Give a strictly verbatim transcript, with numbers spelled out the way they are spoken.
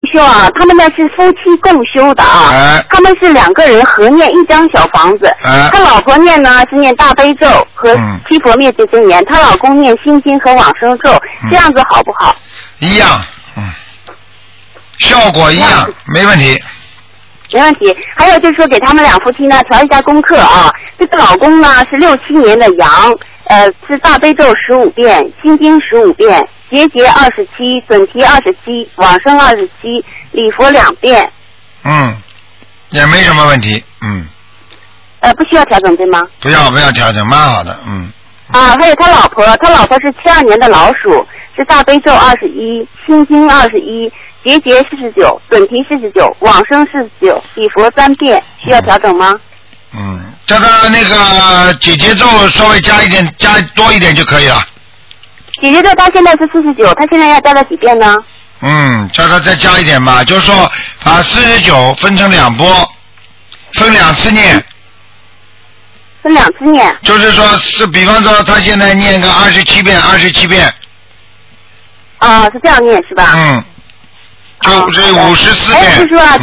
修啊，他们呢是夫妻共修的啊， 哎、 他们是两个人合念一张小房子， 哎、 他老婆念呢是念大悲咒和七佛灭罪真言，她、嗯、老公念心经和往生咒，这样子好不好？ 一样，嗯，效果一样，没问题。 没问题。还有就是说，给他们两夫妻呢调一下功课啊。这个老公呢是六七年的羊，呃，是大悲咒十五遍，心经十五遍，结节二十七，准提二十七，往生二十七，礼佛两遍。 嗯，也没什么问题，嗯。 呃，不需要调整对吗？ 不要不要调整，蛮好的，嗯。 啊，还有他老婆，他老婆是七二年的老鼠，是大悲咒二十一，心经二十一，结节四十九，准提四十九，往生四十九，礼佛三遍，需要调整吗？ 嗯，叫他那个姐姐咒稍微加一点，加多一点就可以了。 姐姐咒他现在是四十九，他现在要加到几遍呢？ 嗯，叫他再加一点吧，就是说把四十九分成两波，分两次念。 分两次念。 就是说是，比方说他现在念个二十七遍，二十七遍。 啊，是这样念是吧？ 嗯。就这五十四遍。 哎，就是说啊。